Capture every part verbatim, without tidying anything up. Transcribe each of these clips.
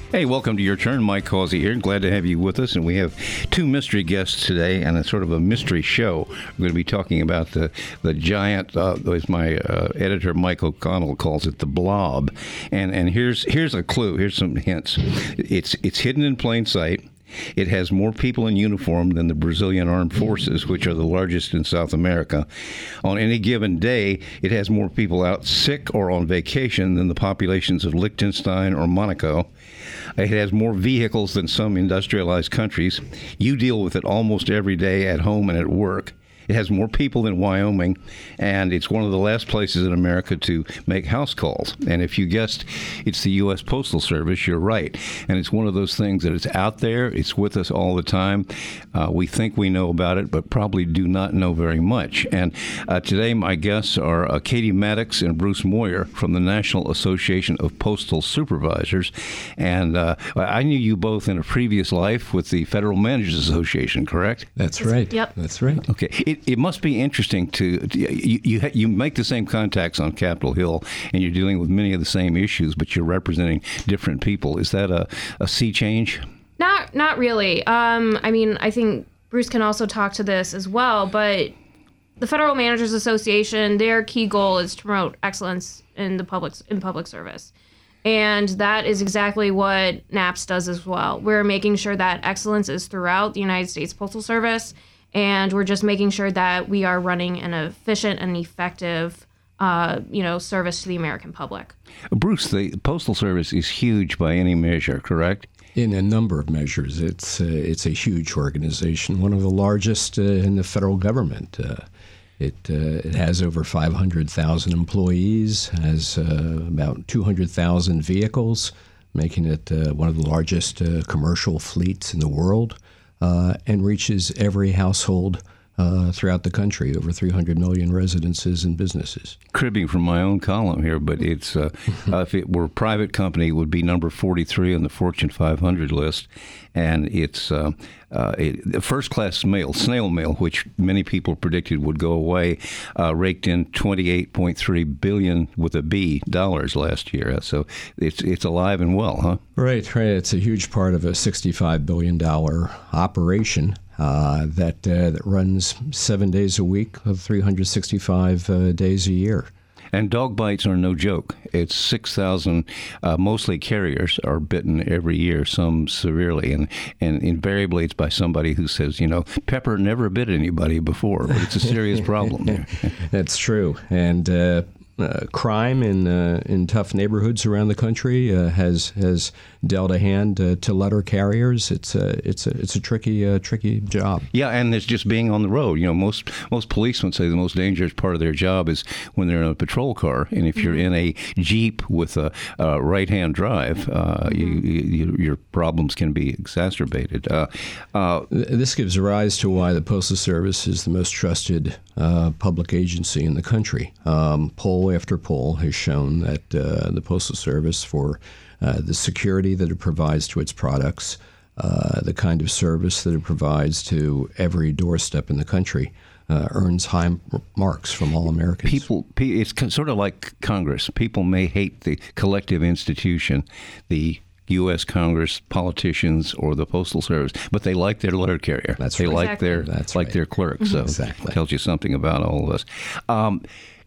Hey, welcome to Your Turn. Mike Causey here. Glad to have you with us. And we have two mystery guests today and a sort of a mystery show. We're going to be talking about the, the giant, uh, as my uh, editor Mike O'Connell calls it, the blob. And and here's here's a clue. Here's some hints. It's it's hidden in plain sight. It has more people in uniform than the Brazilian Armed Forces, which are the largest in South America. On any given day, it has more people out sick or on vacation than the populations of Liechtenstein or Monaco. It has more vehicles than some industrialized countries. You deal with it almost every day at home and at work. It has more people than Wyoming, and it's one of the last places in America to make house calls. And if you guessed it's the U S Postal Service, you're right. And it's one of those things that it's out there. It's with us all the time. Uh, we think we know about it, but probably do not know very much. And uh, today my guests are uh, Katie Maddox and Bruce Moyer from the National Association of Postal Supervisors. And uh, I knew you both in a previous life with the Federal Managers Association, correct? That's right. Yep. That's right. Okay. It, it must be interesting to, you, you you make the same contacts on Capitol Hill, and you're dealing with many of the same issues, but you're representing different people. Is that a, a sea change? Not not really. Um, I mean, I think Bruce can also talk to this as well, but the Federal Managers Association, their key goal is to promote excellence in the public in public service. And that is exactly what NAPS does as well. We're making sure that excellence is throughout the United States Postal Service, and we're just making sure that we are running an efficient and effective uh, you know, service to the American public. Bruce, the Postal Service is huge by any measure, correct? In a number of measures, it's uh, it's a huge organization, one of the largest uh, in the federal government. Uh, it uh, it has over five hundred thousand employees, has uh, about two hundred thousand vehicles, making it uh, one of the largest uh, commercial fleets in the world, uh, and reaches every household Uh, throughout the country, over three hundred million residences and businesses. Cribbing from my own column here, but it's uh, uh, if it were a private company, it would be number forty-three on the Fortune five hundred list, and it's uh, uh, it, first-class mail, snail mail, which many people predicted would go away, uh, raked in twenty-eight point three billion with a B dollars last year. So it's it's alive and well, huh? Right, right. It's a huge part of a sixty-five billion dollars operation. Uh, that uh, that runs seven days a week, three hundred sixty-five uh, days a year. And dog bites are no joke. It's six thousand, uh, mostly carriers, are bitten every year, some severely. And, and invariably it's by somebody who says, you know, Pepper never bit anybody before, but it's a serious problem. That's true. And uh, uh, crime in uh, in tough neighborhoods around the country uh, has has dealt a hand uh, to letter carriers. It's a it's a it's a tricky uh, tricky job. Yeah, and it's just being on the road. You know, most most policemen say the most dangerous part of their job is when they're in a patrol car, and if you're in a Jeep with a, a right-hand drive, uh, you, you, your problems can be exacerbated. Uh, uh, this gives rise to why the Postal Service is the most trusted uh, public agency in the country. Um, poll after poll has shown that uh, the Postal Service, for Uh, the security that it provides to its products, uh, the kind of service that it provides to every doorstep in the country, uh, earns high marks from all Americans. People, it's sort of like Congress. People may hate the collective institution, the U S Congress, politicians, or the Postal Service, but they like their letter carrier. That's they right. like Exactly. their That's like right. their clerk. So Exactly. it tells you something about all of us. Um,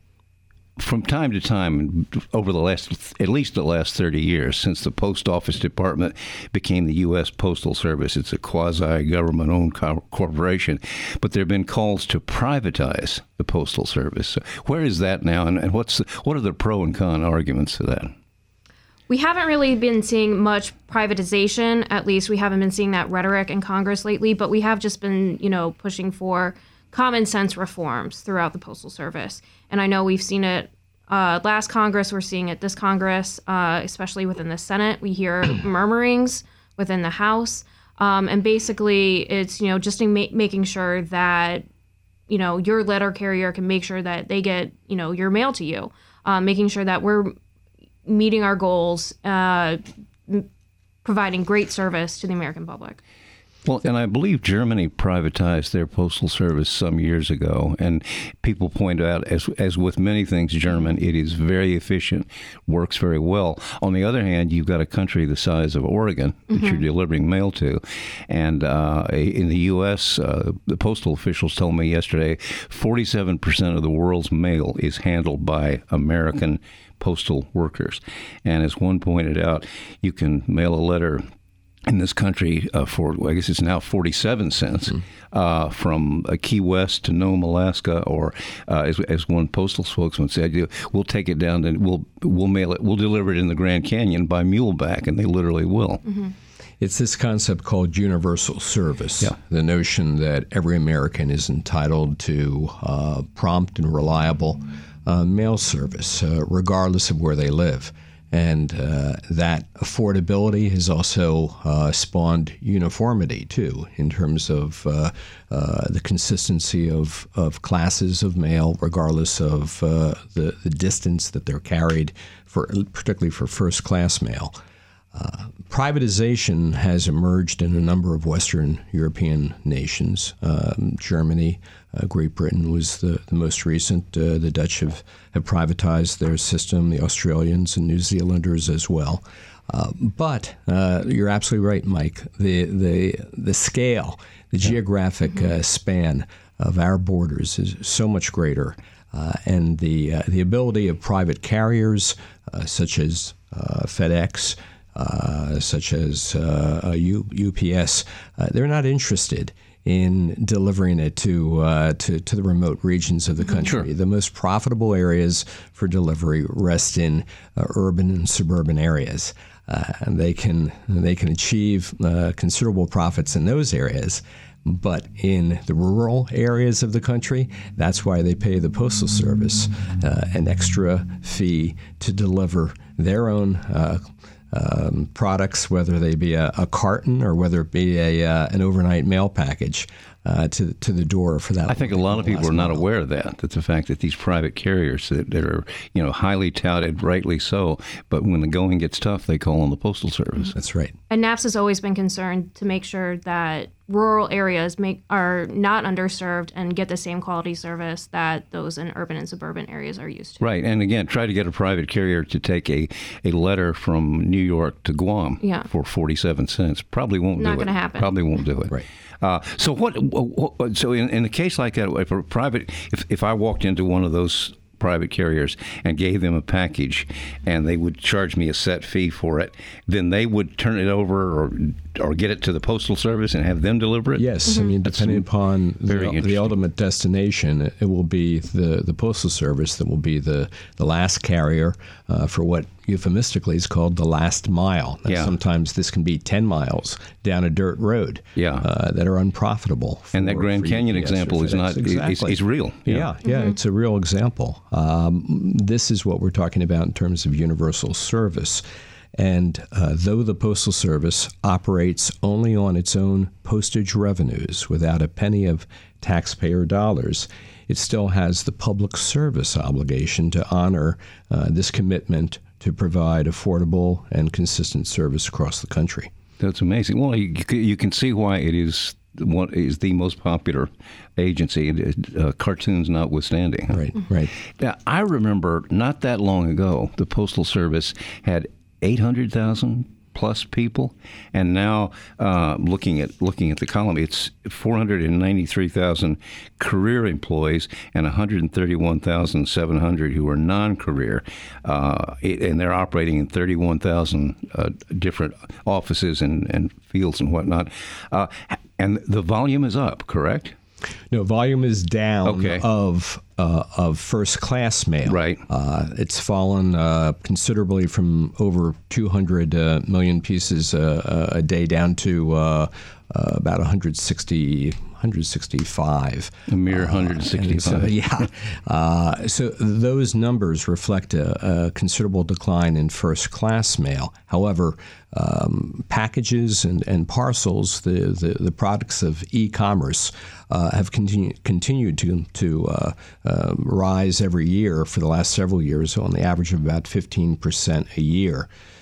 From time to time, over the last, at least the last thirty years, since the Post Office Department became the U S Postal Service, it's a quasi-government-owned co- corporation, but there have been calls to privatize the Postal Service. So where is that now, and, and what's the, what are the pro and con arguments to that? We haven't really been seeing much privatization. At least we haven't been seeing that rhetoric in Congress lately, but we have just been, you know, pushing for common sense reforms throughout the Postal Service. And I know we've seen it uh, last Congress, we're seeing it this Congress, uh, especially within the Senate. We hear murmurings within the House. Um, and basically it's, you know, just in ma- making sure that, you know, your letter carrier can make sure that they get, you know, your mail to you, uh, making sure that we're meeting our goals, uh, m- providing great service to the American public. Well, and I believe Germany privatized their postal service some years ago, and people point out, as as with many things German, it is very efficient, works very well. On the other hand, you've got a country the size of Oregon that mm-hmm. you're delivering mail to, and uh, in the U S, uh, the postal officials told me yesterday, forty-seven percent of the world's mail is handled by American postal workers. And as one pointed out, you can mail a letter in this country uh, for, I guess it's now forty-seven cents, mm-hmm. uh, from uh, Key West to Nome, Alaska, or uh, as, as one postal spokesman said, we'll take it down and we'll we'll mail it, we'll deliver it in the Grand Canyon by muleback, and they literally will. Mm-hmm. It's this concept called universal service, yeah. the notion that every American is entitled to uh, prompt and reliable uh, mail service, uh, regardless of where they live. And uh, that affordability has also uh, spawned uniformity, too, in terms of uh, uh, the consistency of, of classes of mail, regardless of uh, the, the distance that they're carried, for particularly for first-class mail. Uh, privatization has emerged in a number of Western European nations. Um, Germany, uh, Great Britain was the, the most recent. Uh, the Dutch have, have privatized their system, the Australians and New Zealanders as well. Uh, but uh, you're absolutely right, Mike. The, the, the scale, the yeah. geographic mm-hmm. uh, span of our borders is so much greater. Uh, and the, uh, the ability of private carriers, uh, such as uh, FedEx, Uh, such as uh, U, UPS, uh, they're not interested in delivering it to, uh, to to the remote regions of the country. Sure. The most profitable areas for delivery rest in uh, urban and suburban areas, uh, and they can they can achieve uh, considerable profits in those areas. But in the rural areas of the country, that's why they pay the Postal Service uh, an extra fee to deliver their own Uh, Um, products, whether they be a, a carton or whether it be a uh, an overnight mail package uh, to to the door for that. I think a lot of people are not aware of that. That's the fact that these private carriers that, that are, you know, highly touted, rightly so, but when the going gets tough, they call on the Postal Service. That's right. And NAPS has always been concerned to make sure that rural areas make are not underserved and get the same quality service that those in urban and suburban areas are used to. Right. And again, try to get a private carrier to take a, a letter from New York to Guam yeah. for forty-seven cents. Probably won't not do it. Not going to happen. Probably won't do it. Right. Uh, so what, what? So in, in a case like that, if a private, if, if I walked into one of those private carriers and gave them a package and they would charge me a set fee for it, then they would turn it over or or get it to the Postal Service and have them deliver it? Yes. Mm-hmm. I mean, depending That's upon the, the ultimate destination, it will be the, the Postal Service that will be the, the last carrier uh, for what euphemistically is called the last mile. Now, yeah. Sometimes this can be ten miles down a dirt road yeah. uh, that are unprofitable. For, and that Grand Canyon U P S example is not exactly. is, is real. Yeah, yeah, yeah mm-hmm. It's a real example. Um, this is what we're talking about in terms of universal service. And uh, though the Postal Service operates only on its own postage revenues without a penny of taxpayer dollars, it still has the public service obligation to honor uh, this commitment to provide affordable and consistent service across the country. That's amazing. Well, you, you can see why it is what is the most popular agency, uh, cartoons notwithstanding. Right, right. Now, I remember not that long ago, the Postal Service had eight hundred thousand plus people, and now uh, looking at looking at the column, it's four hundred ninety-three thousand career employees and one hundred thirty-one thousand seven hundred who are non-career, uh, it, and they're operating in thirty-one thousand uh, different offices and, and fields and whatnot. Uh, and the volume is up, correct? No, volume is down okay. of uh, of first class mail. Right. Uh, it's fallen uh, considerably from over two hundred uh, million pieces uh, a day down to uh, uh, about one hundred sixty, one hundred sixty-five. A mere one hundred sixty-five. Uh, yeah. Uh, so those numbers reflect a, a considerable decline in first class mail. However, um, packages and, and parcels, the, the, the products of e-commerce, uh, have continued continued to to uh, uh, rise every year for the last several years, on the average of about fifteen percent a year.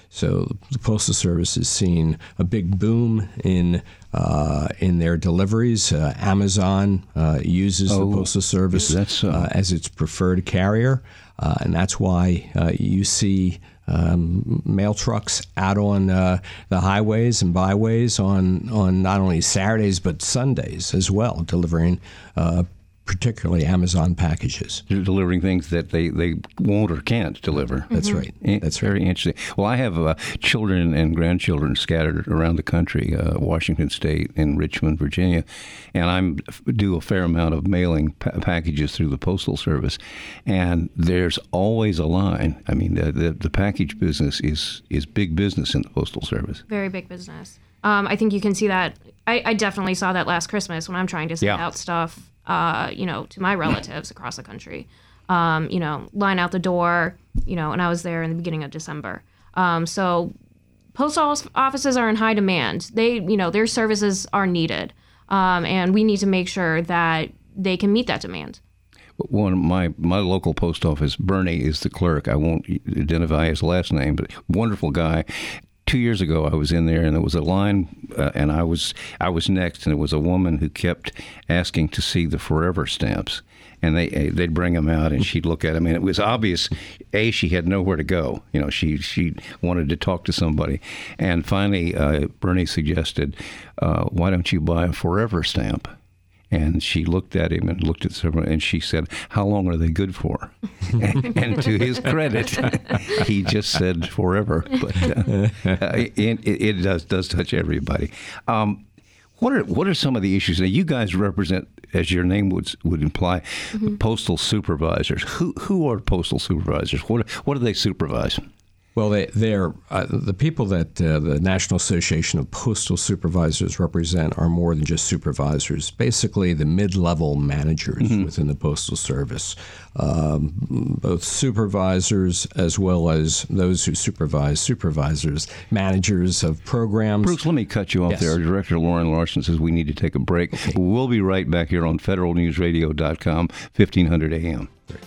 So the Postal Service has seen a big boom in uh, in their deliveries. Uh, Amazon uh, uses oh, the Postal Service that's so. uh, as its preferred carrier, uh, and that's why uh, you see um, mail trucks out on uh, the highways and byways on, on not only Saturdays but Sundays as well, delivering uh, particularly Amazon packages. They're delivering things that they, they won't or can't deliver. That's right. That's very interesting. Well, I have uh, children and grandchildren scattered around the country, uh, Washington State and Richmond, Virginia, and I do a fair amount of mailing pa- packages through the Postal Service, and there's always a line. I mean, the, the, the package business is, is big business in the Postal Service. Very big business. Um, I think you can see that. I, I definitely saw that last Christmas when I'm trying to send Yeah. out stuff. Uh, you know, to my relatives across the country, um, you know, line out the door, you know, and I was there in the beginning of December. Um, so postal offices are in high demand. They, you know, their services are needed, um, and we need to make sure that they can meet that demand. One of my, my local post office, Bernie is the clerk. I won't identify his last name, but wonderful guy. Two years ago, I was in there, and there was a line, uh, and I was I was next, and it was a woman who kept asking to see the Forever stamps, and they they'd bring them out, and she'd look at them, and it was obvious, A, she had nowhere to go. You know, she she wanted to talk to somebody, and finally, uh, Bernie suggested, uh, "Why don't you buy a Forever stamp?" And she looked at him and looked at someone, and she said, "How long are they good for?" and, and to his credit, he just said forever. But uh, it, it, it does does touch everybody. Um, what are what are some of the issues? Now, you guys represent, as your name would would imply, mm-hmm. postal supervisors. Who who are postal supervisors? What what do they supervise? Well, they, they're uh, the people that uh, the National Association of Postal Supervisors represent are more than just supervisors. Basically, the mid-level managers mm-hmm. within the Postal Service, um, both supervisors as well as those who supervise supervisors, managers of programs. Bruce, let me cut you off yes. there. Director Lauren Larson says we need to take a break. Okay. We'll be right back here on federal news radio dot com, fifteen hundred A M. Great.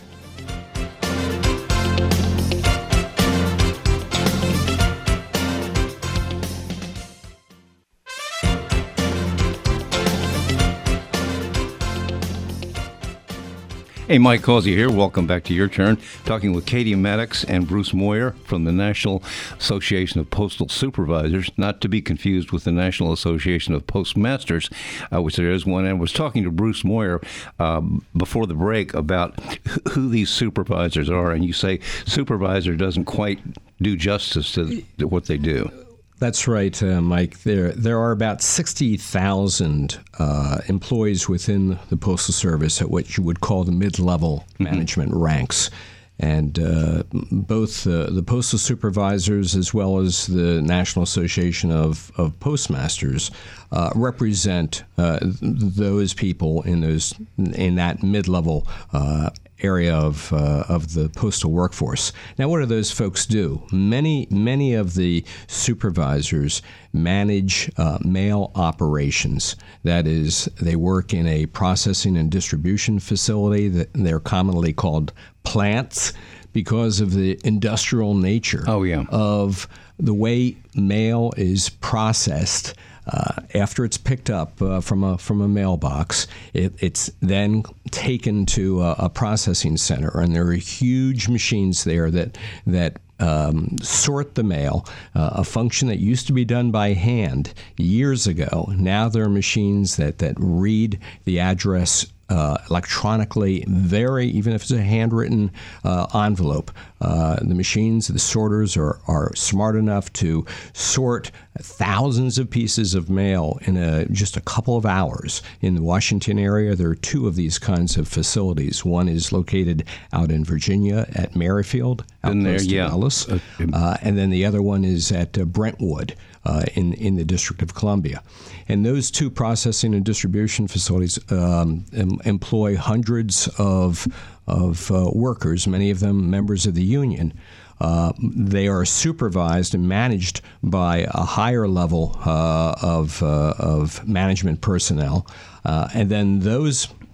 Hey, Mike Causey here. Welcome back to Your Turn. Talking with Katie Maddox and Bruce Moyer from the National Association of Postal Supervisors, not to be confused with the National Association of Postmasters, uh, which there is one. And I was talking to Bruce Moyer uh, before the break about who these supervisors are. And you say supervisor doesn't quite do justice to what they do. That's right, uh, Mike. There there are about sixty thousand uh, employees within the Postal Service at what you would call the mid-level mm-hmm. management ranks. And uh, both uh, the postal supervisors as well as the National Association of, of Postmasters uh, represent uh, those people in those in that mid-level uh, area of uh, of the postal workforce. Now, what do those folks do? Many many of the supervisors manage uh, mail operations. That is, they work in a processing and distribution facility that they're commonly called plants because of the industrial nature oh, yeah. of the way mail is processed. Uh, after it's picked up uh, from a from a mailbox, it, it's then taken to a, a processing center, and there are huge machines there that that um, sort the mail. Uh, a function that used to be done by hand years ago. Now there are machines that that read the address Uh, electronically, very, even if it's a handwritten uh, envelope. Uh, the machines, the sorters are, are smart enough to sort thousands of pieces of mail in a, just a couple of hours. In the Washington area, there are two of these kinds of facilities. One is located out in Virginia at Merrifield, out in close there, to yeah. Dulles. Uh, uh, and then the other one is at uh, Brentwood. Uh, in, in the District of Columbia. And those two processing and distribution facilities um, em- employ hundreds of, of uh, workers, many of them members of the union. Uh, they are supervised and managed by a higher level uh, of, uh, of management personnel. Uh, and then those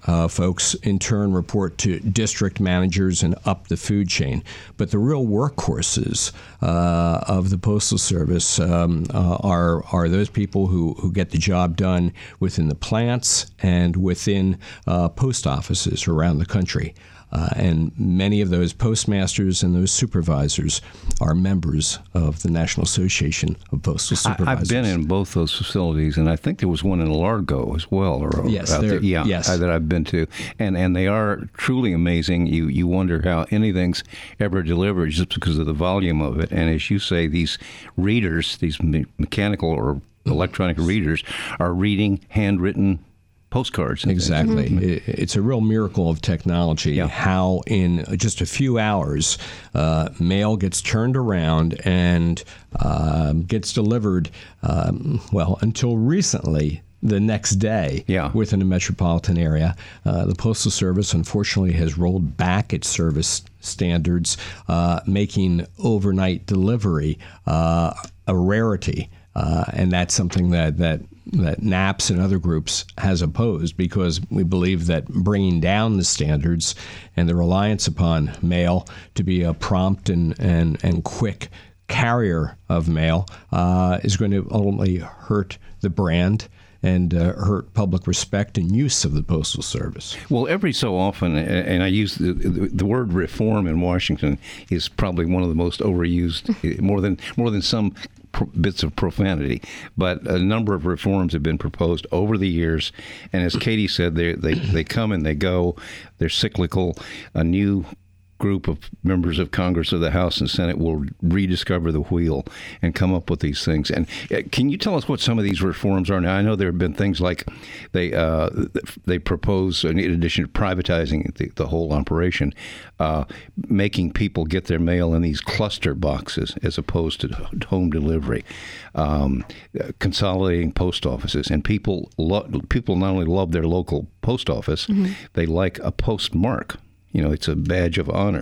Uh, folks in turn report to district managers and up the food chain. But the real workhorses uh, of the Postal Service um, uh, are are those people who, who get the job done within the plants and within uh, post offices around the country. Uh, and many of those postmasters and those supervisors are members of the National Association of Postal Supervisors. I, I've been in both those facilities, and I think there was one in Largo as well. Or yes, out there, yeah, yes. uh, that I've been to, and and they are truly amazing. You you wonder how anything's ever delivered just because of the volume of it. And as you say, these readers, these me- mechanical or electronic readers, are reading handwritten postcards. Exactly. Mm-hmm. It's a real miracle of technology, yeah. how in just a few hours, uh, mail gets turned around and uh, gets delivered, um, well, until recently, the next day yeah. within a metropolitan area. Uh, the Postal Service, unfortunately, has rolled back its service standards, uh, making overnight delivery uh, a rarity. Uh, and that's something that, that that NAPS and other groups has opposed, because we believe that bringing down the standards and the reliance upon mail to be a prompt and, and, and quick carrier of mail uh, is going to ultimately hurt the brand and uh, hurt public respect and use of the Postal Service. Well, every so often, and I use the, the word reform in Washington is probably one of the most overused, more than more than some bits of profanity, but a number of reforms have been proposed over the years, and as Katie said, they they they come and they go. They're cyclical. A new group of members of Congress, of the House and Senate, will rediscover the wheel and come up with these things. And uh, can you tell us what some of these reforms are now? I know there have been things like they uh, they propose, in addition to privatizing the, the whole operation, uh, making people get their mail in these cluster boxes as opposed to home delivery, um, consolidating post offices. And people lo- people not only love their local post office, mm-hmm. they like a postmark. You know, it's a badge of honor.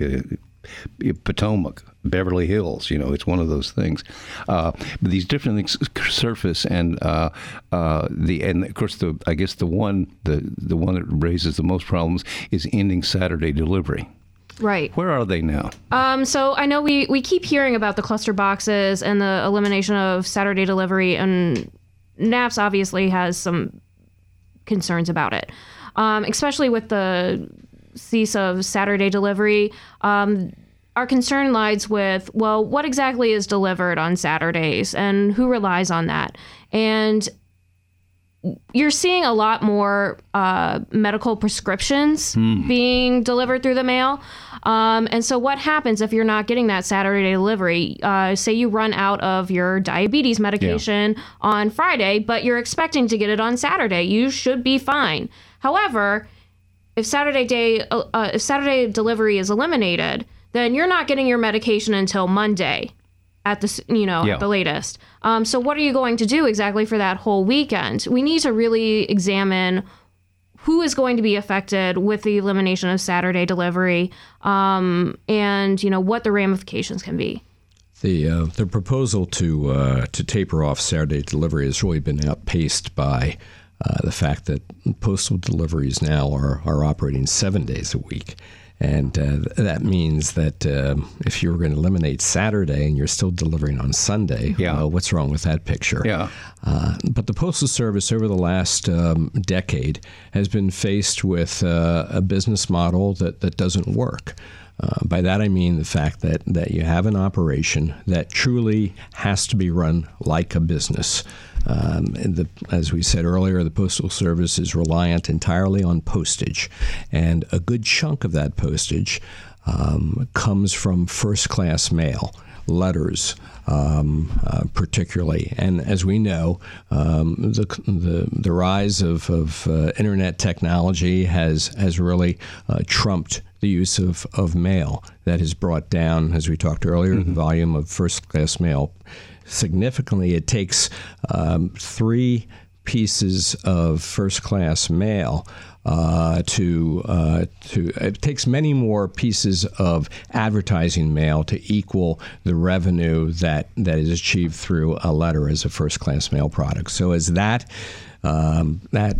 Potomac, Beverly Hills, you know, it's one of those things. Uh, but these different things surface, and uh, uh, the and of course the I guess the one the the one that raises the most problems is ending Saturday delivery. Right. Where are they now? Um, so I know we, we keep hearing about the cluster boxes and the elimination of Saturday delivery, and NAPS obviously has some concerns about it, um, especially with the cease of Saturday delivery. Um, our concern lies with, well, what exactly is delivered on Saturdays and who relies on that? And you're seeing a lot more uh, medical prescriptions mm. being delivered through the mail. Um, and so what happens if you're not getting that Saturday delivery? Uh, say you run out of your diabetes medication yeah. on Friday, but you're expecting to get it on Saturday. You should be fine. However, if Saturday day, uh, if Saturday delivery is eliminated, then you're not getting your medication until Monday, at the you know yeah. at the latest. Um, so what are you going to do exactly for that whole weekend? We need to really examine who is going to be affected with the elimination of Saturday delivery, um, and you know what the ramifications can be. The uh, the proposal to uh, to taper off Saturday delivery has really been outpaced by Uh, the fact that postal deliveries now are, are operating seven days a week. And uh, that means that uh, if you were going to eliminate Saturday and you're still delivering on Sunday, yeah. well, what's wrong with that picture? Yeah. Uh, but the Postal Service over the last um, decade has been faced with uh, a business model that, that doesn't work. Uh, by that I mean the fact that, that you have an operation that truly has to be run like a business. Um, and the, as we said earlier, the Postal Service is reliant entirely on postage, and a good chunk of that postage um, comes from first-class mail, letters, um, uh, particularly. And as we know, um, the, the the rise of, of uh, internet technology has has really uh, trumped the use of, of mail. That has brought down, as we talked earlier, mm-hmm. the volume of first-class mail significantly. It takes um, three pieces of first-class mail uh, to uh, to. It takes many more pieces of advertising mail to equal the revenue that that is achieved through a letter as a first-class mail product. So as that um, that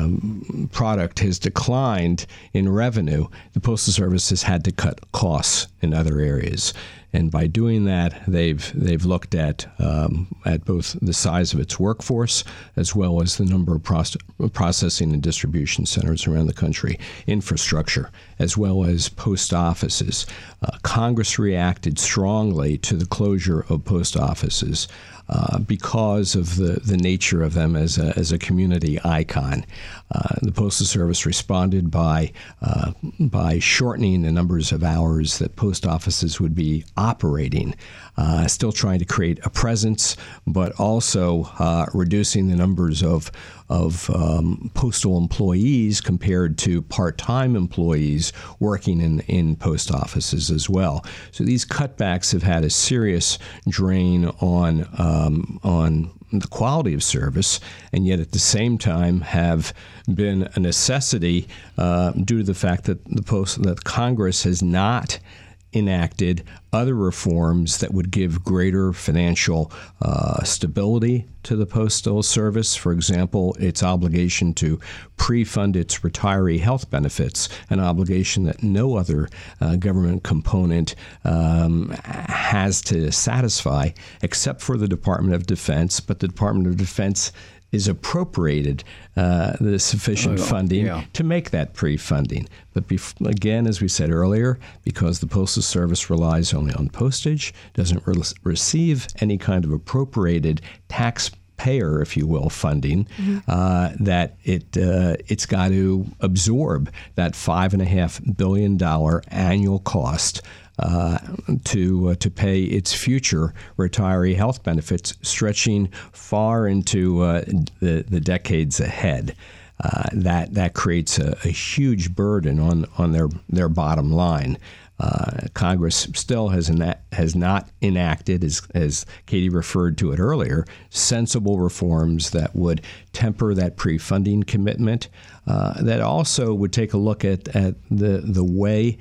um, product has declined in revenue, the Postal Service has had to cut costs in other areas. And by doing that, they've they've looked at um, at both the size of its workforce as well as the number of proce- processing and distribution centers around the country, infrastructure, as well as post offices. Uh, Congress reacted strongly to the closure of post offices uh, because of the, the nature of them as a, as a community icon. Uh, the Postal Service responded by uh, by shortening the numbers of hours that post offices would be operating, uh, still trying to create a presence, but also uh, reducing the numbers of of um, postal employees compared to part-time employees working in, in post offices as well. So these cutbacks have had a serious drain on um, on the quality of service, and yet at the same time have been a necessity uh, due to the fact that the post that Congress has not enacted other reforms that would give greater financial uh, stability to the Postal Service. For example, its obligation to pre-fund its retiree health benefits, an obligation that no other uh, government component um, has to satisfy except for the Department of Defense. But the Department of Defense is appropriated uh, the sufficient oh, funding yeah. to make that pre-funding. But bef- again, as we said earlier, because the Postal Service relies only on postage, doesn't re- receive any kind of appropriated taxpayer, if you will, funding, mm-hmm. uh, that it uh, it's got to absorb that five and a half billion dollar annual cost Uh, to uh, to pay its future retiree health benefits, stretching far into uh, the the decades ahead. Uh, that that creates a, a huge burden on on their their bottom line. Uh, Congress still has ena- has not enacted, as, as Katie referred to it earlier, sensible reforms that would temper that pre-funding commitment, uh, that also would take a look at, at the, the way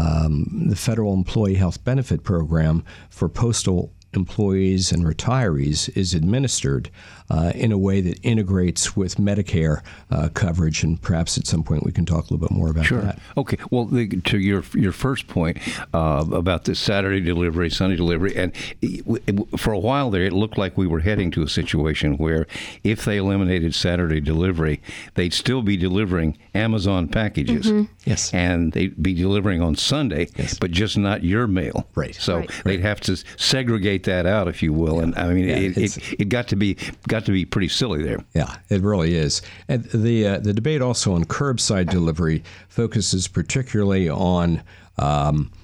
um, the Federal Employee Health Benefit Program for postal employees and retirees is administered uh, in a way that integrates with Medicare uh, coverage, and perhaps at some point we can talk a little bit more about sure. that. Okay. Well, the, to your your first point uh, about the Saturday delivery, Sunday delivery, and it, it, for a while there, it looked like we were heading to a situation where if they eliminated Saturday delivery, they'd still be delivering Amazon packages. Mm-hmm. Yes. And they'd be delivering on Sunday, yes. but just not your mail. Right. So right. they'd have to segregate that out, if you will. Yeah. And I mean, yeah, it, it it got to be got to be pretty silly there. Yeah, it really is. And the uh, the debate also on curbside delivery focuses particularly on um,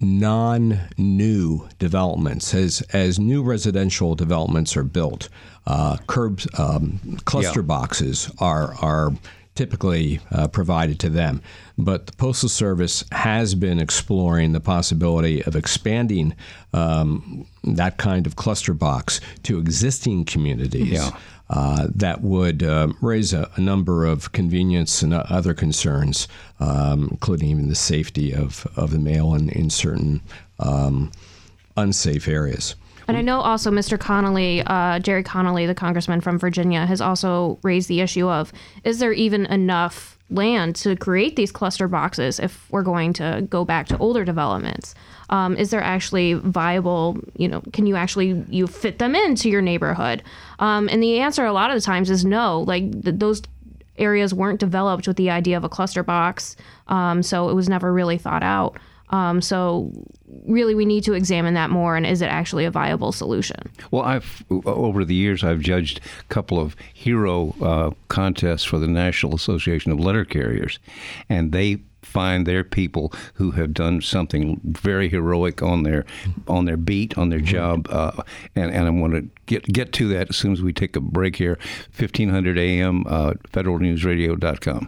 non-new developments. As as new residential developments are built, uh, curb um, cluster yeah. boxes are are. typically uh, provided to them. But the Postal Service has been exploring the possibility of expanding um, that kind of cluster box to existing communities. Yeah. Uh, that would uh, raise a, a number of convenience and other concerns, um, including even the safety of, of the mail in, in certain um, unsafe areas. And I know also Mister Connolly, uh, Jerry Connolly, the congressman from Virginia, has also raised the issue of, is there even enough land to create these cluster boxes if we're going to go back to older developments? Um, is there actually viable, you know, can you actually, you fit them into your neighborhood? Um, and the answer a lot of the times is no. Like th- those areas weren't developed with the idea of a cluster box, um, so it was never really thought out. Um, so really, we need to examine that more, and is it actually a viable solution? Well, I've over the years, I've judged a couple of hero uh, contests for the National Association of Letter Carriers, and they find their people who have done something very heroic on their on their beat, on their job, uh, and, and I want to get get to that as soon as we take a break here. fifteen hundred A M, uh, federal news radio dot com.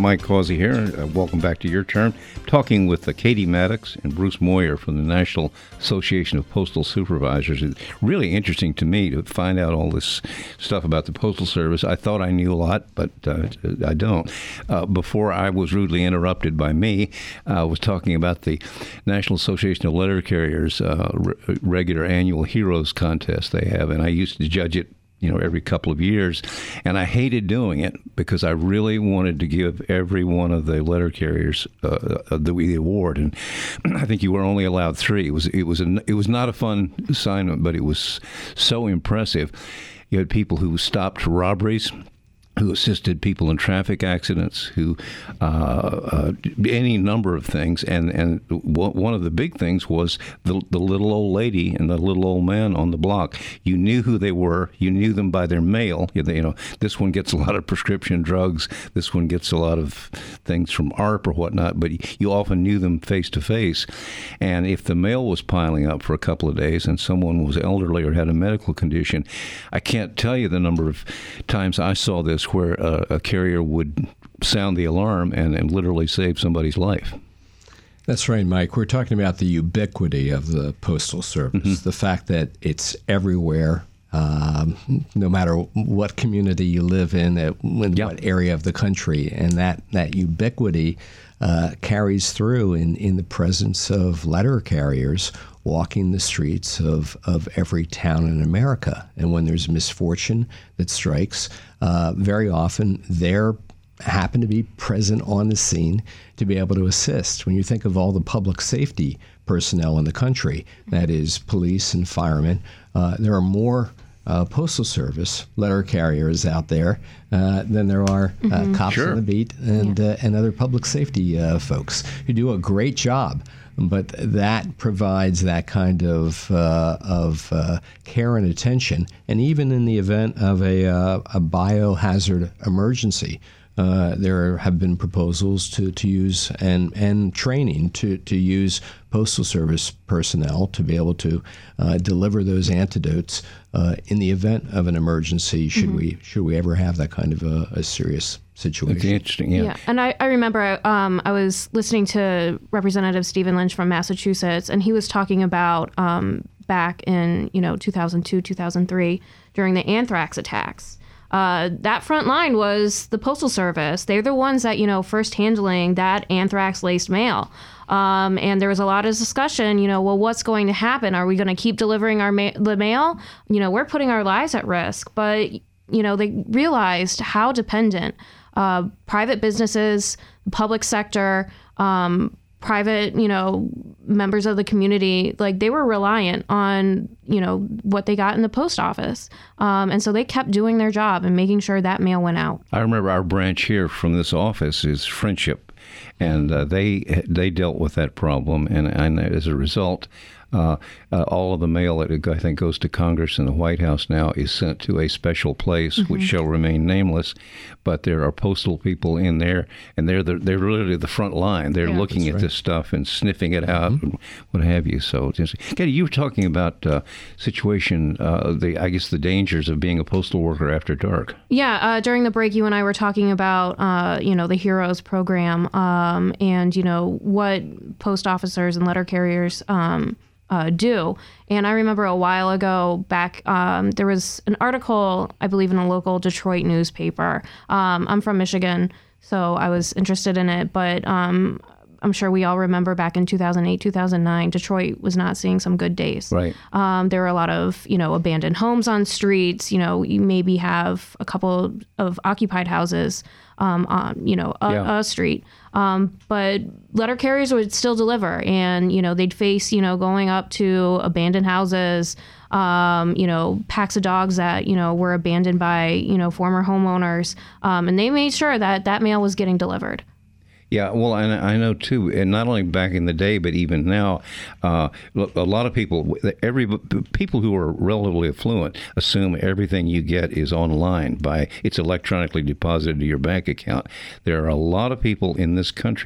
Mike Causey here. Uh, welcome back to Your Turn. Talking with uh, Katie Maddox and Bruce Moyer from the National Association of Postal Supervisors. It's really interesting to me to find out all this stuff about the Postal Service. I thought I knew a lot, but uh, I don't. Uh, before I was rudely interrupted by me, I was talking about the National Association of Letter Carriers uh, re- regular annual Heroes Contest they have, and I used to judge it you know, every couple of years. And I hated doing it because I really wanted to give every one of the letter carriers uh, the, the award. And I think you were only allowed three. It was it was a, it was not a fun assignment, but it was so impressive. You had people who stopped robberies, who assisted people in traffic accidents, who uh, uh, any number of things, and and one of the big things was the the little old lady and the little old man on the block. You knew who they were. You knew them by their mail. You know, this one gets a lot of prescription drugs. This one gets a lot of things from A R P or whatnot. But you often knew them face to face. And if the mail was piling up for a couple of days, and someone was elderly or had a medical condition, I can't tell you the number of times I saw this where a, a carrier would sound the alarm and, and literally save somebody's life. That's right, Mike. We're talking about the ubiquity of the Postal Service, mm-hmm. the fact that it's everywhere, um, no matter what community you live in, at, in yep. what area of the country, and that, that ubiquity uh, carries through in, in the presence of letter carriers walking the streets of, of every town in America. And when there's misfortune that strikes, uh, very often they're happen to be present on the scene to be able to assist. When you think of all the public safety personnel in the country, that is police and firemen, uh, there are more uh, Postal Service letter carriers out there uh, than there are uh, mm-hmm. cops sure. on the beat and, yeah. uh, and other public safety uh, folks who do a great job. But that provides that kind of uh, of uh, care and attention, and even in the event of a uh, a biohazard emergency, uh, there have been proposals to, to use and and training to, to use Postal Service personnel to be able to uh, deliver those antidotes uh, in the event of an emergency. Should mm-hmm. we should we ever have that kind of a, a serious situation? That's interesting, yeah. Yeah, and I, I remember um, I was listening to Representative Stephen Lynch from Massachusetts, and he was talking about um, back in you know two thousand two, two thousand three during the anthrax attacks. Uh, that front line was the Postal Service. They're the ones that, you know, first handling that anthrax-laced mail. Um, and there was a lot of discussion, you know, well, what's going to happen? Are we going to keep delivering our ma- the mail? You know, we're putting our lives at risk. But, you know, they realized how dependent uh, private businesses, public sector, um, private, you know, members of the community, like they were reliant on, you know, what they got in the post office. Um, and so they kept doing their job and making sure that mail went out. I remember our branch here from this office is Friendship, and uh, they they dealt with that problem. And, and as a result, Uh, uh, all of the mail that I think goes to Congress and the White House now is sent to a special place, mm-hmm. which shall remain nameless. But there are postal people in there, and they're the, they're literally the front line. They're yeah, looking at right. this stuff and sniffing it out, mm-hmm. and what have you. So, Katie, you were talking about uh, situation, uh, the I guess the dangers of being a postal worker after dark. Yeah, uh, during the break, you and I were talking about uh, you know the Heroes program, um, and you know what post officers and letter carriers. Um, Uh, do. And I remember a while ago back, um, there was an article, I believe, in a local Detroit newspaper. Um, I'm from Michigan, so I was interested in it. But um, I'm sure we all remember back in two thousand eight, two thousand nine, Detroit was not seeing some good days. Right. Um, there were a lot of, you know, abandoned homes on streets. You know, you maybe have a couple of occupied houses um, on, you know, a, yeah. a street. Um, but letter carriers would still deliver, and, you know, they'd face, you know, going up to abandoned houses, um, you know, packs of dogs that, you know, were abandoned by, you know, former homeowners. Um, and they made sure that that mail was getting delivered. Yeah, well, and I know too, and not only back in the day, but even now, uh, a lot of people, every people who are relatively affluent, assume everything you get is online by it's electronically deposited to your bank account. There are a lot of people in this country,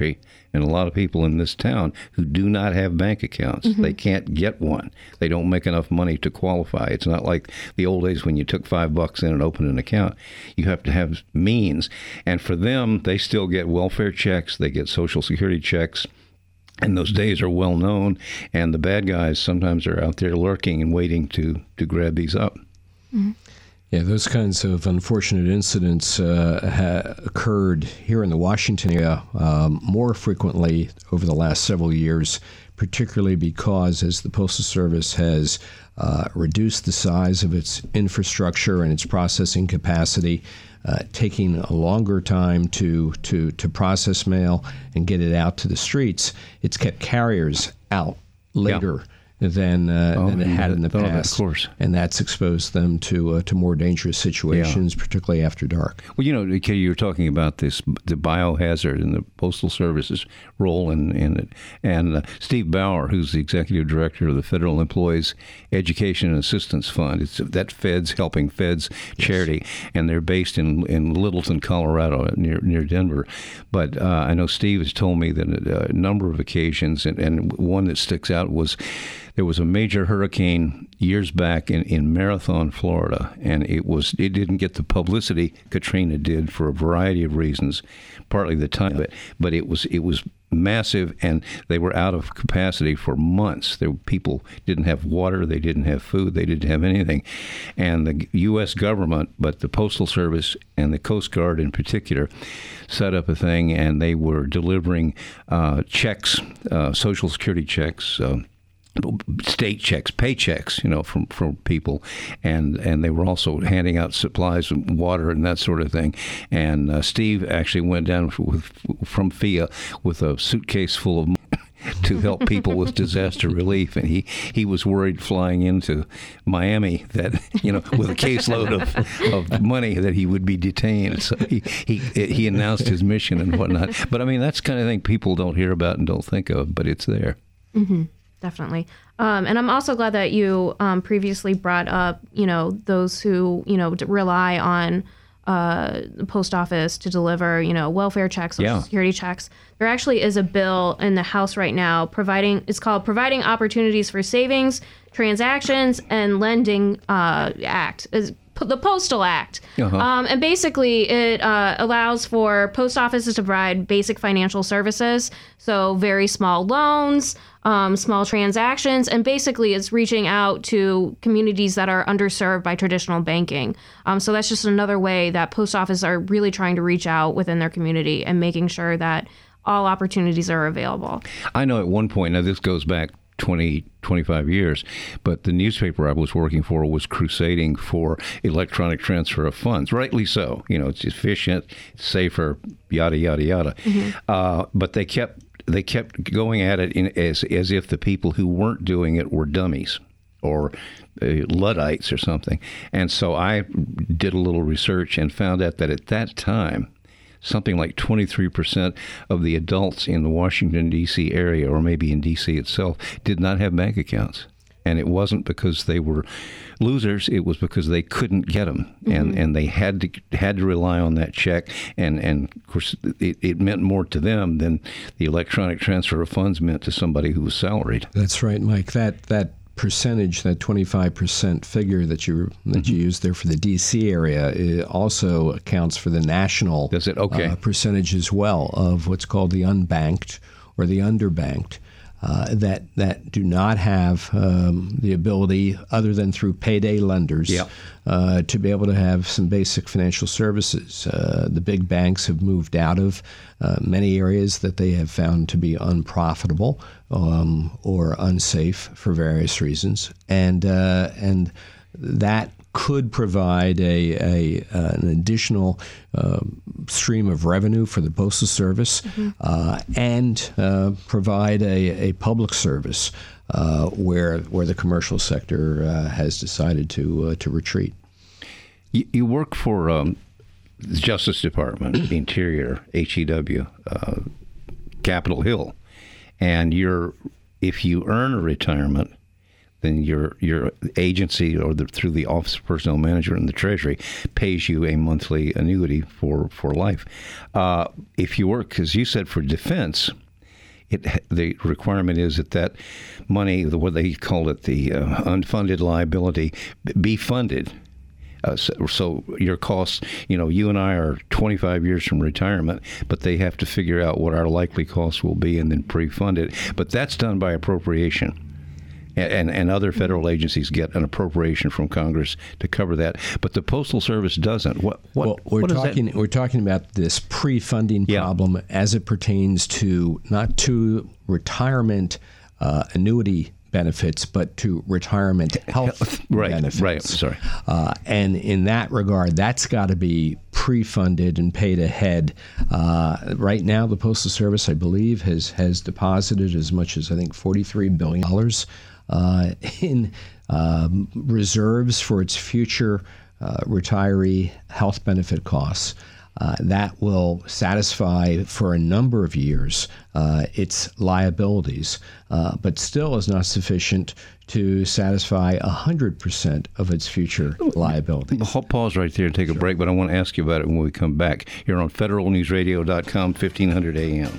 and a lot of people in this town who do not have bank accounts. Mm-hmm. They can't get one. They don't make enough money to qualify. It's not like the old days when you took five bucks in and opened an account. You have to have means. And for them, they still get welfare checks. They get Social Security checks. And those days are well known. And the bad guys sometimes are out there lurking and waiting to, to grab these up. Mm-hmm. Yeah, those kinds of unfortunate incidents uh, ha- occurred here in the Washington area um, more frequently over the last several years, particularly because as the Postal Service has uh, reduced the size of its infrastructure and its processing capacity, uh, taking a longer time to, to, to process mail and get it out to the streets, it's kept carriers out later. Yeah. Than, uh, oh, than it had in the oh, past. Of course. And that's exposed them to uh, to more dangerous situations, yeah. particularly after dark. Well, you know, Katie, you were talking about this, the biohazard and the Postal Service's role in, in it. And uh, Steve Bauer, who's the executive director of the Federal Employees Education and Assistance Fund, it's that Feds, Helping Feds charity, yes. and they're based in, in Littleton, Colorado, near near Denver. But uh, I know Steve has told me that a number of occasions, and, and one that sticks out was there was a major hurricane years back in, in Marathon, Florida, and it was it didn't get the publicity Katrina did for a variety of reasons, partly the time, but, but it was it was massive, and they were out of capacity for months. There were, people didn't have water, they didn't have food, they didn't have anything. And the U S government, but the Postal Service and the Coast Guard in particular, set up a thing, and they were delivering uh, checks, uh, Social Security checks, uh, state checks, paychecks, you know, from, from people, and and they were also handing out supplies and water and that sort of thing. And uh, Steve actually went down with, from F I A with a suitcase full of money to help people with disaster relief, and he, he was worried flying into Miami that, you know, with a caseload of, of money that he would be detained. So he, he he announced his mission and whatnot. But I mean, that's the kind of thing people don't hear about and don't think of, but it's there. Mm-hmm. Definitely. Um, and I'm also glad that you um, previously brought up, you know, those who, you know, rely on uh, the post office to deliver, you know, welfare checks, Social yeah. Security checks. There actually is a bill in the House right now providing, it's called Providing Opportunities for Savings, Transactions, and Lending uh, Act. Is the Postal Act. Uh-huh. Um, and basically it uh, allows for post offices to provide basic financial services. So very small loans, um, small transactions, and basically it's reaching out to communities that are underserved by traditional banking. Um, so that's just another way that post offices are really trying to reach out within their community and making sure that all opportunities are available. I know at one point, now this goes back twenty, twenty-five years, but the newspaper I was working for was crusading for electronic transfer of funds. Rightly so. You know, it's efficient, it's safer, yada, yada, yada. Mm-hmm. Uh, but they kept they kept going at it in, as, as if the people who weren't doing it were dummies or uh, Luddites or something. And so I did a little research and found out that at that time, something like twenty-three percent of the adults in the Washington, D C area, or maybe in D C itself, did not have bank accounts. And it wasn't because they were losers. It was because they couldn't get them. Mm-hmm. And and they had to had to rely on that check. And, and of course, it, it meant more to them than the electronic transfer of funds meant to somebody who was salaried. That's right, Mike. That that percentage, that twenty-five percent figure that you that you used there for the D C area, it also accounts for the national Does it? Okay. uh, percentage as well of what's called the unbanked or the underbanked uh, that that do not have um, the ability, other than through payday lenders, yeah. uh, to be able to have some basic financial services. Uh, the big banks have moved out of uh, many areas that they have found to be unprofitable um, or unsafe for various reasons, and uh, and that could provide a, a uh, an additional uh, stream of revenue for the Postal Service, mm-hmm. uh, and uh, provide a, a public service uh, where where the commercial sector uh, has decided to uh, to retreat. You, you work for um, the Justice Department, the Interior, H E W, uh, Capitol Hill, and you're if you earn a retirement, then your your agency or the, through the Office of Personnel Management and the Treasury pays you a monthly annuity for, for life. Uh, if you work, as you said, for defense, it the requirement is that that money, the what they call it, the uh, unfunded liability, be funded. Uh, so, so your costs, you know, you and I are twenty-five years from retirement, but they have to figure out what our likely costs will be and then pre-fund it. But that's done by appropriation. And, and other federal agencies get an appropriation from Congress to cover that, but the Postal Service doesn't. What? what well, we're what talking. We're talking about this pre-funding yeah. problem as it pertains to not to retirement uh, annuity benefits, but to retirement health right, benefits. Right. Sorry. Uh, and in that regard, that's got to be pre-funded and paid ahead. Uh, right now, the Postal Service, I believe, has has deposited as much as I think forty-three billion dollars. Uh, in um, reserves for its future uh, retiree health benefit costs. Uh, that will satisfy for a number of years uh, its liabilities, uh, but still is not sufficient to satisfy one hundred percent of its future liabilities. I'll pause right there and take a break, but I want to ask you about it when we come back. You're on federal news radio dot com, fifteen hundred A M.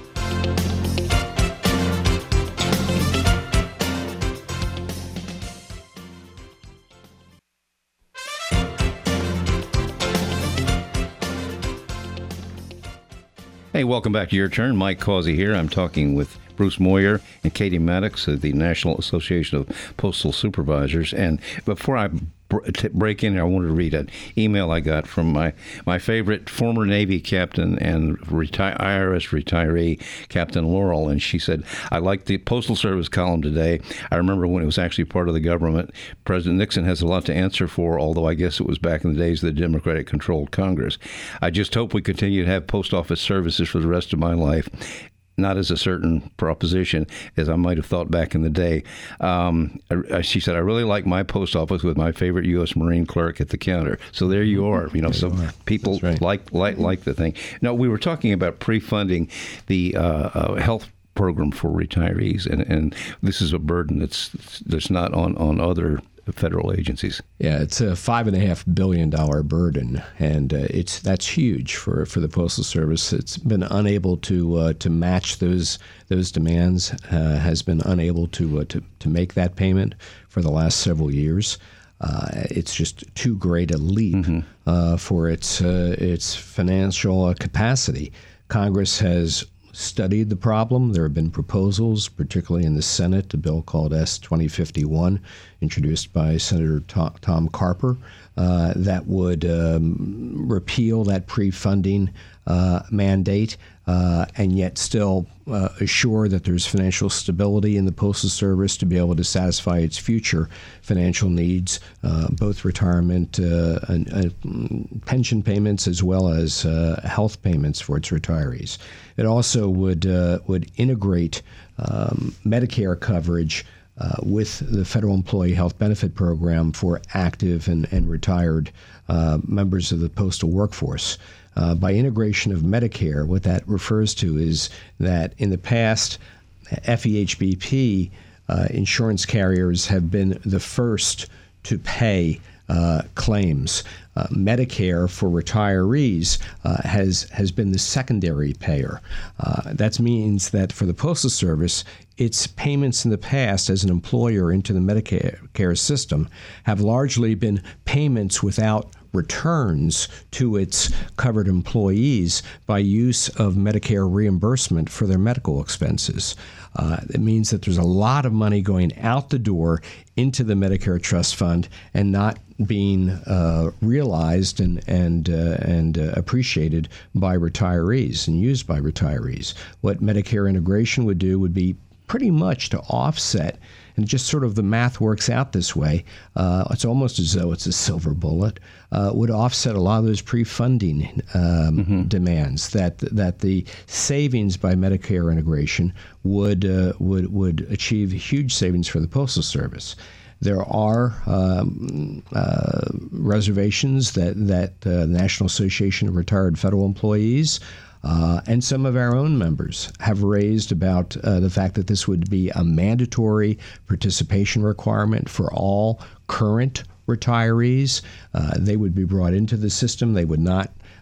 Hey, welcome back to Your Turn. Mike Causey here. I'm talking with Bruce Moyer and Katie Maddox of the National Association of Postal Supervisors. And before I break in here, I wanted to read an email I got from my, my favorite former Navy captain and reti- I R S retiree, Captain Laurel. And she said, I like the Postal Service column today. I remember when it was actually part of the government. President Nixon has a lot to answer for, although I guess it was back in the days of the Democratic-controlled Congress. I just hope we continue to have post office services for the rest of my life. Not as a certain proposition as I might have thought back in the day. Um, I, she said, I really like my post office with my favorite U S Marine clerk at the counter. So there you are. You know, there so you people right. like like like the thing. Now, we were talking about pre-funding the uh, uh, health program for retirees, and, and this is a burden that's that's not on, on other federal agencies. Yeah, it's a five and a half billion dollar burden, and uh, it's that's huge for, for the Postal Service. It's been unable to uh, to match those those demands. Uh, has been unable to uh, to to make that payment for the last several years. Uh, it's just too great a leap mm-hmm. uh, for its uh, its financial uh, capacity. Congress has studied the problem. There have been proposals, particularly in the Senate, a bill called S twenty fifty-one, introduced by Senator Tom Carper, uh, that would um, repeal that pre-funding uh, mandate uh, and yet still uh, assure that there's financial stability in the Postal Service to be able to satisfy its future financial needs, uh, both retirement uh, and, and pension payments as well as uh, health payments for its retirees. It also would uh, would integrate um, Medicare coverage uh, with the Federal Employee Health Benefit Program for active and, and retired uh, members of the postal workforce. Uh, by integration of Medicare, what that refers to is that in the past, F E H B P uh, insurance carriers have been the first to pay uh, claims. Uh, Medicare for retirees uh, has has been the secondary payer. Uh, that means that for the Postal Service, its payments in the past as an employer into the Medicare system have largely been payments without returns to its covered employees by use of Medicare reimbursement for their medical expenses. Uh, it means that there's a lot of money going out the door into the Medicare Trust Fund and not being uh, realized and and uh, and uh, appreciated by retirees and used by retirees. What Medicare integration would do would be pretty much to offset, and just sort of the math works out this way. Uh, it's almost as though it's a silver bullet. Uh, would offset a lot of those pre-funding um, mm-hmm. demands that that the savings by Medicare integration would uh, would would achieve huge savings for the Postal Service. There are um, uh, reservations that that uh, the National Association of Retired Federal Employees Uh, and some of our own members have raised about uh, the fact that this would be a mandatory participation requirement for all current retirees. Uh, they would be brought into the system. They would not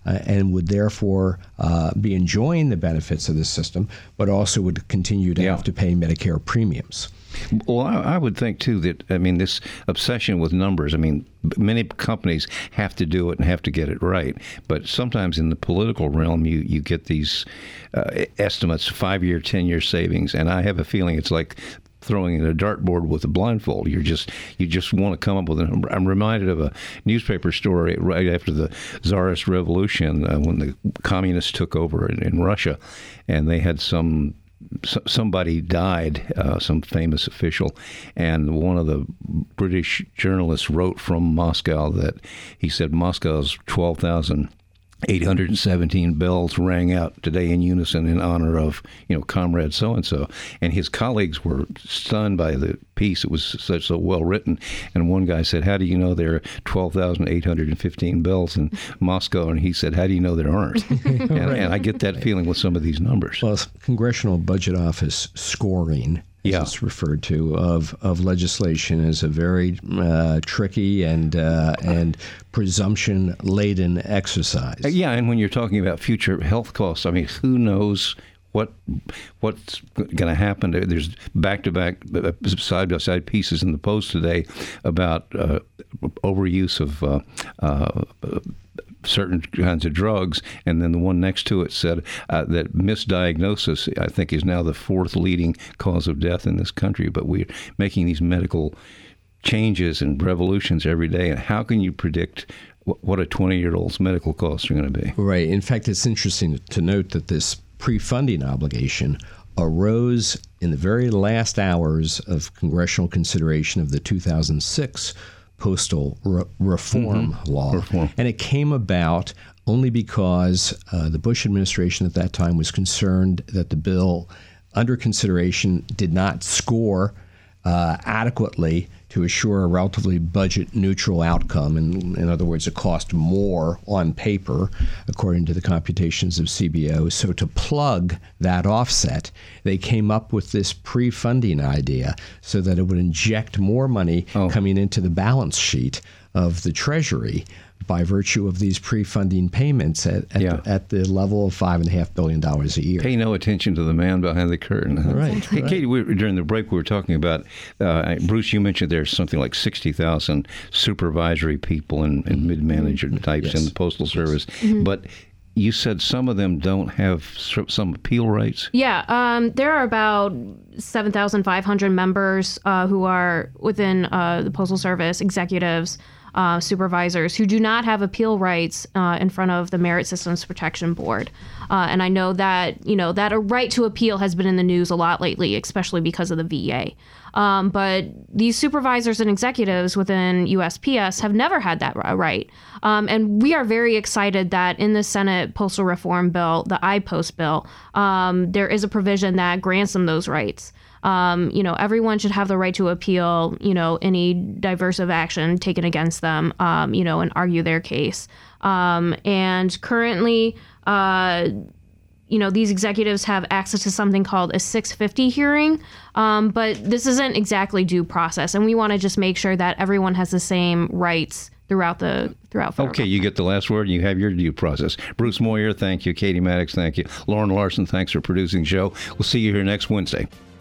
uh, and would therefore uh, be enjoying the benefits of the system, but also would continue to Yeah. have to pay Medicare premiums. Well, I, I would think, too, that, I mean, this obsession with numbers, I mean, many companies have to do it and have to get it right. But sometimes in the political realm, you, you get these uh, estimates, five-year, ten-year savings, and I have a feeling it's like throwing in a dartboard with a blindfold. You're just you just want to come up with a number. I'm reminded of a newspaper story right after the Tsarist Revolution uh, when the communists took over in, in Russia, and they had some somebody died, uh, some famous official, and one of the British journalists wrote from Moscow that he said Moscow's twelve thousand eight hundred seventeen bells rang out today in unison in honor of, you know, comrade so-and-so. And his colleagues were stunned by the piece. It was such so well written. And one guy said, how do you know there are twelve thousand eight hundred fifteen bells in Moscow? And he said, how do you know there aren't? and, and I get that feeling with some of these numbers. Well, Congressional Budget Office scoring, as Yeah. it's referred to, of, of legislation is a very uh, tricky and uh, and presumption-laden exercise. Yeah, and when you're talking about future health costs, I mean, who knows what what's going to happen? There's back-to-back, side-by-side pieces in the Post today about uh, overuse of uh, uh, certain kinds of drugs, and then the one next to it said uh, that misdiagnosis, I think, is now the fourth leading cause of death in this country. But we're making these medical changes and revolutions every day, and how can you predict what a twenty-year-old's medical costs are going to be? Right. In fact, it's interesting to note that this pre-funding obligation arose in the very last hours of congressional consideration of the two thousand six postal re- reform mm-hmm. law. Reform. And it came about only because uh, the Bush administration at that time was concerned that the bill under consideration did not score uh, adequately to assure a relatively budget-neutral outcome. In, in other words, it cost more on paper, according to the computations of C B O. So to plug that offset, they came up with this pre-funding idea so that it would inject more money oh. coming into the balance sheet of the Treasury by virtue of these pre-funding payments at, at, Yeah. the, at the level of five and a half billion dollars a year. Pay no attention to the man behind the curtain. Huh? Right, Hey, right. Katie, we, during the break, we were talking about, uh, Bruce, you mentioned there's something like sixty thousand supervisory people and, and mid-manager types Yes. in the Postal Service. Mm-hmm. But you said some of them don't have some appeal rights? Yeah, um, there are about seven thousand five hundred members uh, who are within uh, the Postal Service, executives, uh, supervisors, who do not have appeal rights uh, in front of the Merit Systems Protection Board. Uh, and I know that, you know, that a right to appeal has been in the news a lot lately, especially because of the V A. Um, but these supervisors and executives within U S P S have never had that right. Um, and we are very excited that in the Senate Postal Reform Bill, the I-Post bill, um, there is a provision that grants them those rights. Um, you know, everyone should have the right to appeal, you know, any diversive action taken against them, um, you know, and argue their case. Um, and currently, uh, you know, these executives have access to something called a six fifty hearing, um, but this isn't exactly due process. And we want to just make sure that everyone has the same rights throughout the throughout federal Okay, you get the last word and you have your due process. Bruce Moyer, thank you. Katie Maddox, thank you. Lauren Larson, thanks for producing the show. We'll see you here next Wednesday.